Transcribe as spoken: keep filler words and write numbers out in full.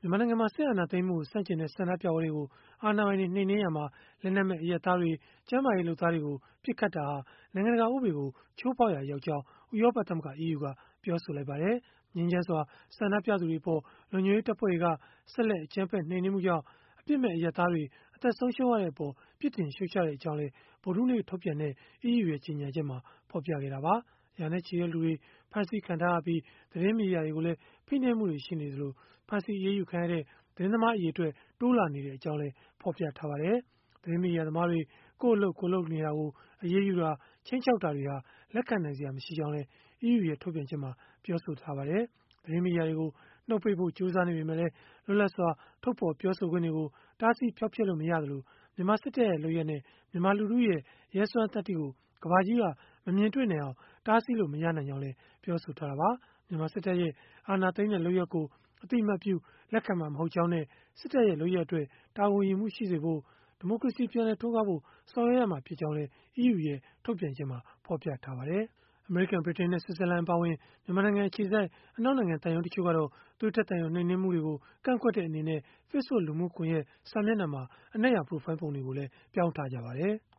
မြန်မာနိုင်ငံမှာ စစ်အာဏာသိမ်းမှုကို ဆန့်ကျင်တဲ့ ဆန္ဒပြပွဲတွေကို အာဏာပိုင်တွေ နှိမ်နင်းရာမှာ လက်နက်မဲ့ အရပ်သားတွေ၊ ကျန်းမာရေးလုပ်သားတွေကို ပစ်ခတ်တာဟာ နိုင်ငံတကာ ဥပဒေကို ချိုးဖောက်ရာရောက်ကြောင်း ဥရောပသမဂ္ဂ (E U) က ပြောဆိုလိုက်ပါတယ်။ ငြိမ်းချမ်းစွာ ဆန္ဒပြသူတွေအပေါ် လုံခြုံရေးတပ်ဖွဲ့တွေက ဆက်လက် အကြမ်းဖက် နှိမ်နင်းမှုကြောင့် အပြစ်မဲ့ အရပ်သားတွေ အသက်ဆုံးရှုံးရတဲ့အပေါ် ပြစ်တင်ရှုတ်ချကြောင်းလည်း ဗုဒ္ဓဟူးနေ့ ထုတ်ပြန်တဲ့ E U ရဲ့ ကြေညာချက်မှာ ဖော်ပြခဲ့တာပါ။ ရာနဲ့ချီတဲ့လူတွေ ဖမ်းဆီးခံထားရပြီး သတင်းမီဒီယာတွေကိုလည်း ဖိနှိပ်မှုတွေ ရှိနေသလို၊ ဖမ်းဆီးအရေးယူခံရတဲ့ သတင်းသမား အရေအတွက် တိုးလာနေကြောင်းလည်း ဖော်ပြထားပါတယ်။ သတင်းမီဒီယာသမားတွေ ကိုယ့်အလုပ် ကိုယ်လုပ်နေတာကို အရေးယူတာ၊ ခြိမ်းခြောက်တာတွေဟာ လက်ခံနိုင်စရာ မရှိကြောင်းလည်း E U ရဲ့ ထုတ်ပြန်ချက်မှာ ပြောဆိုထားပါတယ်။ သတင်းမီဒီယာတွေကို နှုတ်ပိတ်ဖို့ ကြိုးစားနေပေမဲ့လည်း လွတ်လပ်စွာ ထုတ်ဖော်ပြောဆိုခွင့်တွေကို တားဆီးဖျောက်ဖျက်လို့ မရသလို၊ မြန်မာစစ်တပ်ရဲ့ လုပ်ရပ်နဲ့ မြန်မာလူထုရဲ့ ရဲစွမ်းသတ္တိကို ကမ္ဘာကြီးက မမြင်တွေ့နိုင်အောင် တားဆီးလို့ မရနိုင်ကြောင်းလည်း ပြောဆိုထားတာပါ။ မြန်မာစစ်တပ်ရဲ့ အာဏာသိမ်းတဲ့ လုပ်ရပ်ကို အသိအမှတ်ပြု လက်ခံမှာ မဟုတ်ကြောင်းနဲ့ စစ်တပ်ရဲ့ လုပ်ရပ်အတွက် တာဝန်ယူမှုရှိစေဖို့ ဒီမိုကရေစီ ပြန်လည်ထွန်းကားဖို့ ဆောင်ရွက်ရမှာ ဖြစ်ကြောင်းလည်း E U ရဲ့ ထုတ်ပြန်ချက်မှာ ဖော်ပြထားပါတယ်။ အမေရိကန်၊ ဗြိတိန်နဲ့ ဆွစ်ဇာလန် အပါအဝင် မြန်မာနိုင်ငံ အခြေစိုက် အနောက်နိုင်ငံ သံရုံးတချို့ကတော့ သွေးထွက်သံယို နှိမ်နင်းမှုတွေကို ကန့်ကွက်တဲ့ အနေနဲ့ Facebook လူမှုကွန်ရက် စာမျက်နှာမှာ အနက်ရောင် ပရိုဖိုင်းပုံတွေကိုလည်း ပြောင်းထားကြပါတယ်။